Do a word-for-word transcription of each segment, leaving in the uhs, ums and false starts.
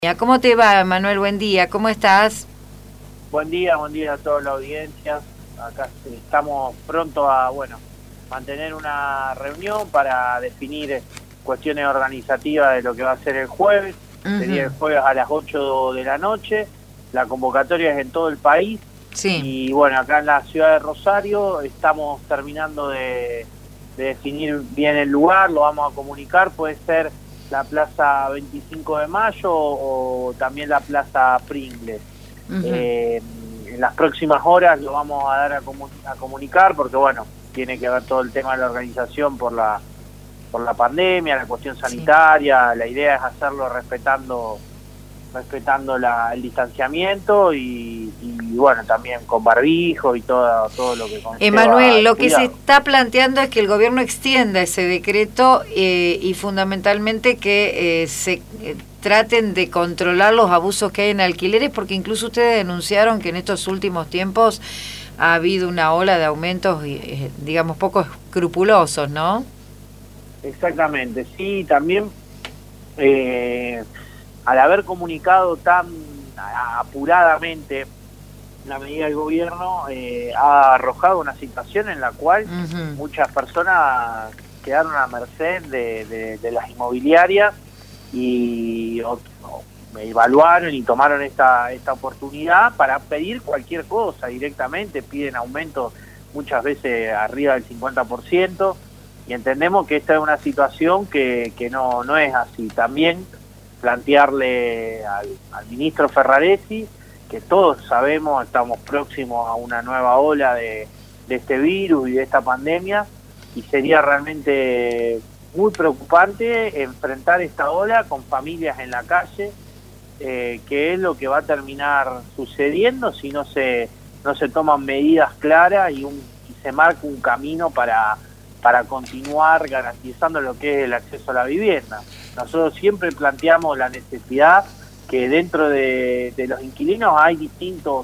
¿Cómo te va, Manuel? Buen día, ¿cómo estás? Buen día, buen día a toda la audiencia. Acá estamos pronto a, bueno, mantener una reunión para definir cuestiones organizativas de lo que va a ser el jueves. Uh-huh. Sería el jueves a las ocho de la noche. La convocatoria es en todo el país. Sí. Y bueno, acá en la ciudad de Rosario estamos terminando de, de definir bien el lugar, lo vamos a comunicar, puede ser la Plaza veinticinco de Mayo o también la Plaza Pringles. Uh-huh. Eh, en las próximas horas lo vamos a dar a, comun- a comunicar porque bueno, tiene que ver todo el tema de la organización por la por la pandemia, la cuestión sanitaria. Sí. La idea es hacerlo respetando respetando la, el distanciamiento y, y bueno, también con barbijo y todo, todo lo que conlleva. Emanuel, lo que se está planteando es que el gobierno extienda ese decreto eh, y fundamentalmente que eh, se eh, traten de controlar los abusos que hay en alquileres, porque incluso ustedes denunciaron que en estos últimos tiempos ha habido una ola de aumentos, eh, digamos, poco escrupulosos, ¿no? Exactamente, sí, también eh, al haber comunicado tan apuradamente la medida del gobierno, eh, ha arrojado una situación en la cual uh-huh. muchas personas quedaron a merced de, de, de las inmobiliarias y o, o, evaluaron y tomaron esta, esta oportunidad para pedir cualquier cosa directamente, piden aumentos muchas veces arriba del cincuenta por ciento y entendemos que esta es una situación que, que no, no es así. También plantearle al, al ministro Ferraresi que todos sabemos estamos próximos a una nueva ola de, de este virus y de esta pandemia y sería realmente muy preocupante enfrentar esta ola con familias en la calle, eh, que es lo que va a terminar sucediendo si no se no se toman medidas claras y, un, y se marca un camino para para continuar garantizando lo que es el acceso a la vivienda. Nosotros siempre planteamos la necesidad que dentro de, de los inquilinos hay distintos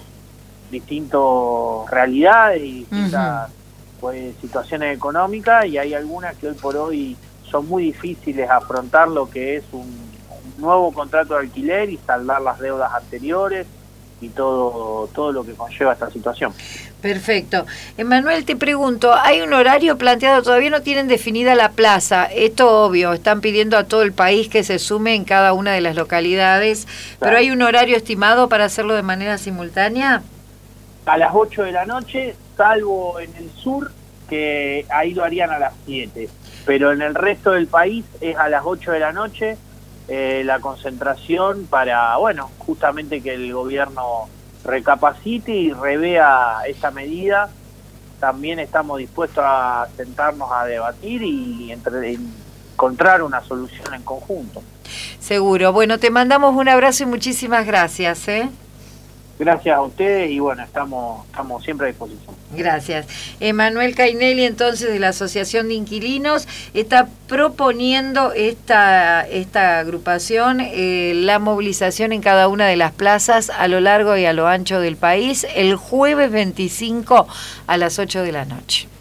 distintos realidades y distintas uh-huh. pues, situaciones económicas y hay algunas que hoy por hoy son muy difíciles afrontar lo que es un, un nuevo contrato de alquiler y saldar las deudas anteriores y todo todo lo que conlleva esta situación. Perfecto. Emanuel, te pregunto, ¿hay un horario planteado? Todavía no tienen definida la plaza. Esto obvio, están pidiendo a todo el país que se sume en cada una de las localidades, claro. ¿Pero hay un horario estimado para hacerlo de manera simultánea? A las ocho de la noche, salvo en el sur, que ahí lo harían a las siete. Pero en el resto del país es a las ocho de la noche eh, la concentración para, bueno, justamente que el gobierno recapacite y revea esta medida. También estamos dispuestos a sentarnos a debatir y entre, encontrar una solución en conjunto. Seguro. Bueno, te mandamos un abrazo y muchísimas gracias, ¿eh? Gracias a ustedes y bueno, estamos, estamos siempre a disposición. Gracias. Emanuel Cainelli, entonces, de la Asociación de Inquilinos, está proponiendo esta, esta agrupación, eh, la movilización en cada una de las plazas a lo largo y a lo ancho del país, el jueves veinticinco a las ocho de la noche.